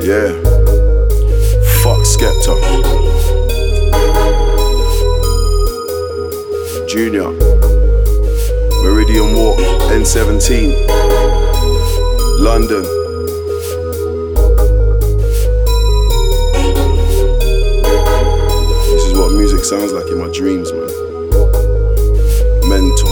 Yeah. Fuck Skepta. Junior. Meridian Walk, N17. London. This is what music sounds like in my dreams, man. Mental.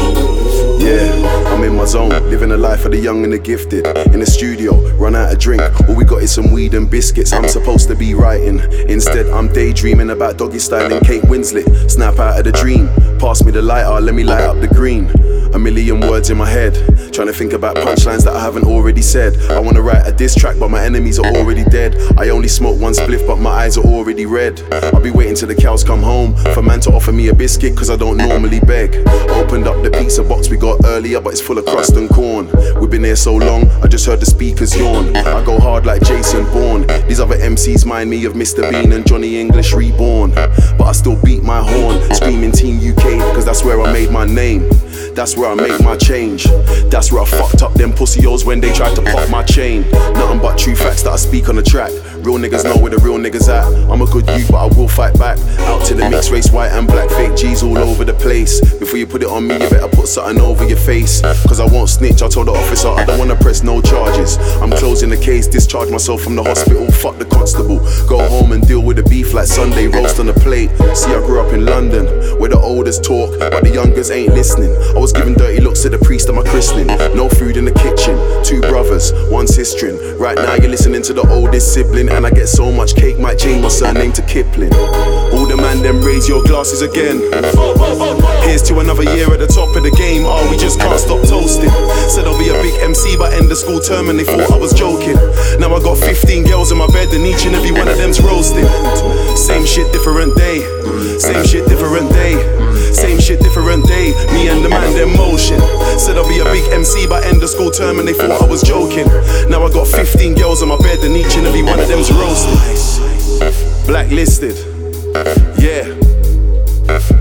Yeah, I'm in my zone, living the life of the young and the gifted. In the studio, run out of drink, all we got is some weed and biscuits. I'm supposed to be writing, instead I'm daydreaming about doggy styling Kate Winslet. Snap out of the dream, pass me the lighter, let me light up the green. A million words in my head, trying to think about punchlines that I haven't already said. I wanna write a diss track, but my enemies are already dead. I only smoke one spliff, but my eyes are already red. I'll be waiting till the cows come home for man to offer me a biscuit, cause I don't normally beg. Opened up the pizza box we got earlier, but it's full of crust and corn. We've been here so long, I just heard the speakers yawn. I go hard like Jason Bourne. These other MCs mind me of Mr. Bean and Johnny English reborn. But I still beat my horn, screaming Team UK, cause that's where I made my name. That's where I make my change. That's where I fucked up them pussy-os when they tried to pop my chain. Nothing but true facts that I speak on the track. Real niggas know where the real niggas at. I'm a good youth, but I will fight back. Out to the mixed race, white and black, fake G's all over the place. Before you put it on me, you better put something over your face. Cause I won't snitch, I told the officer I don't wanna press no charges. I'm closing the case, discharge myself from the hospital. Fuck the constable, go home and deal with the beef like Sunday roast on the plate. See, I grew up in London, where the olders talk, but the youngers ain't listening. I was giving dirty looks to the priest at my christening. No food in the kitchen, 2 brothers, 1 sister. Right now you're listening to the oldest sibling, and I get so much cake, might change my surname to Kipling. All the man them raise your glasses again. Here's to another year at the top of the game. Oh, we just can't stop toasting. Said I'll be a big MC by end of school term, and they thought I was joking. Now I got 15 girls in my bed, and each and every one of them's roasting. Same shit, different day. Same shit, different day. Same shit, different day. Me and the man them motion. Said I'll be a big MC by end of school term, and they thought I was joking. Now I got 15 girls on my bed, and each and every one of them's roasted. Blacklisted. Yeah.